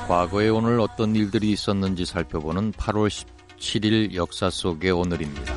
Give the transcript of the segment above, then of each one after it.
과거에 오늘 어떤 일들이 있었는지 살펴보는 8월 17일 역사 속의 오늘입니다.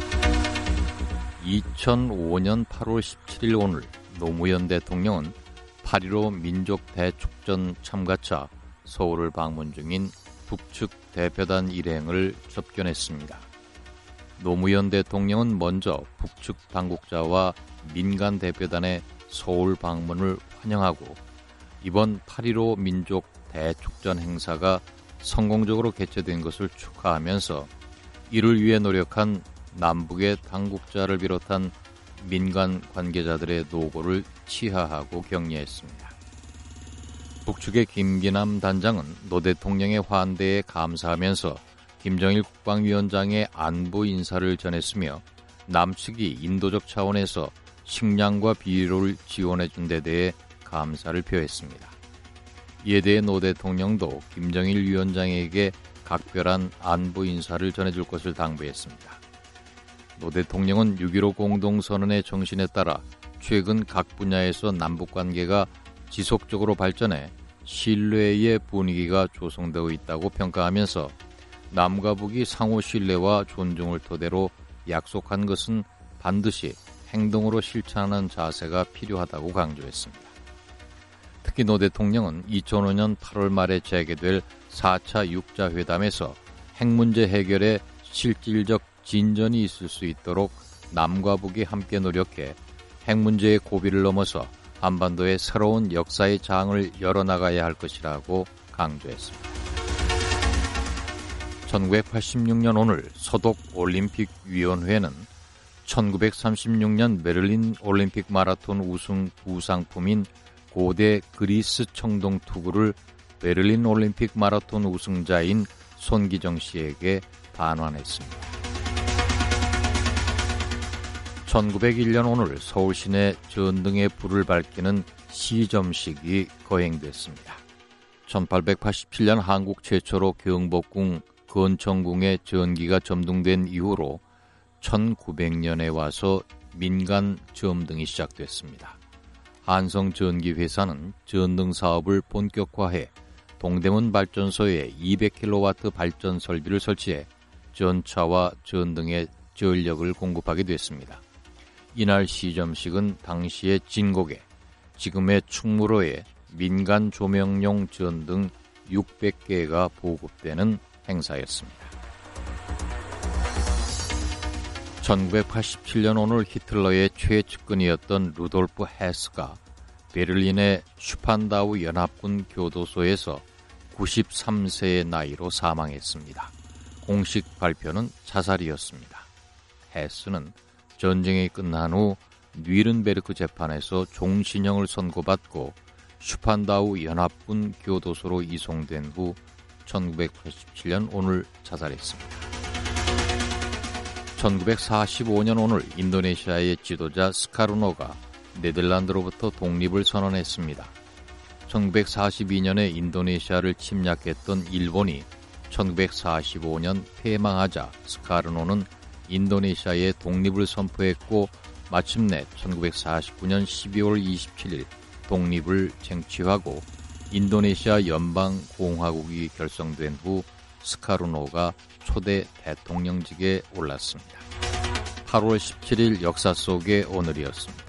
2005년 8월 17일 오늘 노무현 대통령은 8.15 민족 대축전 참가차 서울을 방문 중인 북측 대표단 일행을 접견했습니다. 노무현 대통령은 먼저 북측 당국자와 민간 대표단의 서울 방문을 환영하고 이번 8.15 민족 대축전 행사가 성공적으로 개최된 것을 축하하면서 이를 위해 노력한 남북의 당국자를 비롯한 민간 관계자들의 노고를 치하하고 격려했습니다. 북측의 김기남 단장은 노 대통령의 환대에 감사하면서 김정일 국방위원장의 안부 인사를 전했으며 남측이 인도적 차원에서 식량과 비료를 지원해준 데 대해 감사를 표했습니다. 이에 대해 노 대통령도 김정일 위원장에게 각별한 안부 인사를 전해줄 것을 당부했습니다. 노 대통령은 6.15 공동선언의 정신에 따라 최근 각 분야에서 남북관계가 지속적으로 발전해 신뢰의 분위기가 조성되고 있다고 평가하면서 남과 북이 상호 신뢰와 존중을 토대로 약속한 것은 반드시 행동으로 실천하는 자세가 필요하다고 강조했습니다. 특히 노 대통령은 2005년 8월 말에 재개될 4차 육자회담에서 핵 문제 해결에 실질적 진전이 있을 수 있도록 남과 북이 함께 노력해 핵 문제의 고비를 넘어서 한반도의 새로운 역사의 장을 열어나가야 할 것이라고 강조했습니다. 1986년 오늘 서독올림픽위원회는 1936년 베를린 올림픽 마라톤 우승 부상품인 고대 그리스 청동 투구를 베를린 올림픽 마라톤 우승자인 손기정 씨에게 반환했습니다. 1901년 오늘 서울 시내 전등에 불을 밝히는 시점식이 거행됐습니다. 1887년 한국 최초로 경복궁 건청궁에 전기가 점등된 이후로 1900년에 와서 민간 점등이 시작됐습니다. 한성전기회사는 전등 사업을 본격화해 동대문 발전소에 200kW 발전 설비를 설치해 전차와 전등에 전력을 공급하게 됐습니다. 이날 시점식은 당시의 진곡에 지금의 충무로에 민간 조명용 전등 600개가 보급되는 행사였습니다. 1987년 오늘 히틀러의 최측근이었던 루돌프 헤스가 베를린의 슈판다우 연합군 교도소에서 93세의 나이로 사망했습니다. 공식 발표는 자살이었습니다. 헤스는 전쟁이 끝난 후 뉘른베르크 재판에서 종신형을 선고받고 슈판다우 연합군 교도소로 이송된 후 1987년 오늘 자살했습니다. 1945년 오늘 인도네시아의 지도자 스카르노가 네덜란드로부터 독립을 선언했습니다. 1942년에 인도네시아를 침략했던 일본이 1945년 패망하자 스카르노는 인도네시아의 독립을 선포했고 마침내 1949년 12월 27일 독립을 쟁취하고 인도네시아 연방공화국이 결성된 후 스카르노가 초대 대통령직에 올랐습니다. 8월 17일 역사 속의 오늘이었습니다.